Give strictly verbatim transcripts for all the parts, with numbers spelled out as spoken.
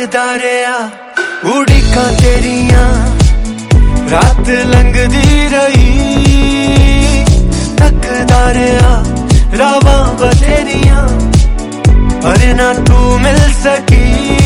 तकदा रहा उड़ीका तेरिया रात लंघदी रही तकदा रहा रावां बथेरिया पर ना तू मिल सकी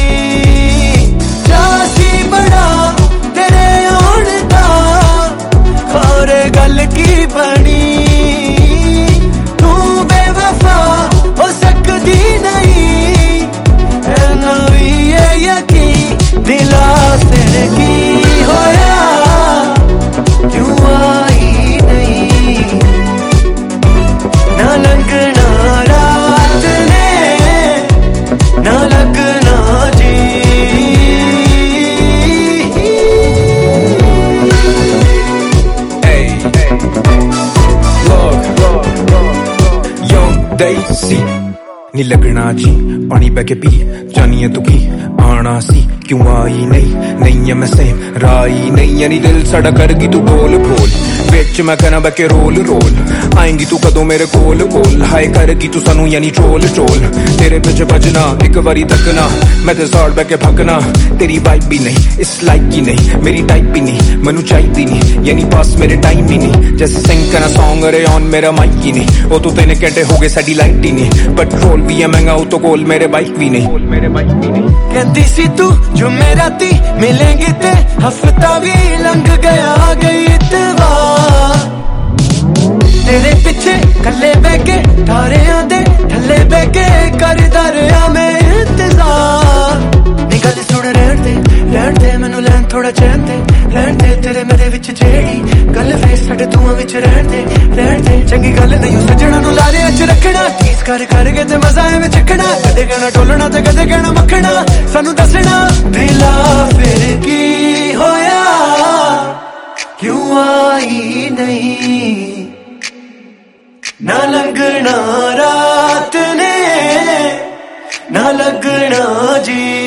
चासी बड़ा तेरे आउण दा खौरे गल की बनी तू बेवफा हो सकदी नहीं है ना भी ये यकीन दिला तेरे की होया क्यों आई नहीं ना लंघना रात ने ना लगना जी hey, hey. Look, look, look. Young Daisy नी लगना जी पानी पै के पी जानी है तू की आना सी क्यों आई नहीं नहीं है मैं सेम राई नहीं यानी दिल साड़ा करगी तू बोल बोल बिच मैं करा बैके रोल रोल आएंगी तू कदों मेरे कोल कोल हाय करगी तू सानू यानी ट्रोल ट्रोल तेरे पिछे भजना एक बारी तकना मैं ते साड़ बैके भगना तेरी वाइब भी नहीं इस लाइक की नहीं मेरी टाइप भी नहीं मैनू चाहिदी नहीं यानी पास मेरे टाइम ही नहीं जैसे सिंग करना सॉन्ग अरे ऑन मेरा माइक ही नहीं वो तो तीन घंटे हो गए साडी लाइट ही नहीं पेट्रोल भी है महंगा वो तो कोल मेरे बाइक भी नहीं मेरे बाइक भी नहीं कहती सी तू जो मेरा ती मिलेंगे ते हफ्ता भी लंघ गया गई इतवार तेरे पिछे कल्ले बैके तारियां दे थल्ले बैके करदा रहा मैं इंतजार नी गल सुन रहन दे रहन दे मैनू लैन थोड़ा चैन दे रहन दे तेरे मेरे विच जेड़ी गल फेस साडे दूआं विच रहन दे रहन दे चंगी गल नहीं सजना नू लारे अच रखना टीस कर करके ते मजा एवें चखना कदे कहना टोलना ते कदे कहना मखना सानू दसना दिला फिर की होया क्यों आई नहीं ना लंघना रात ने ना लगना जी।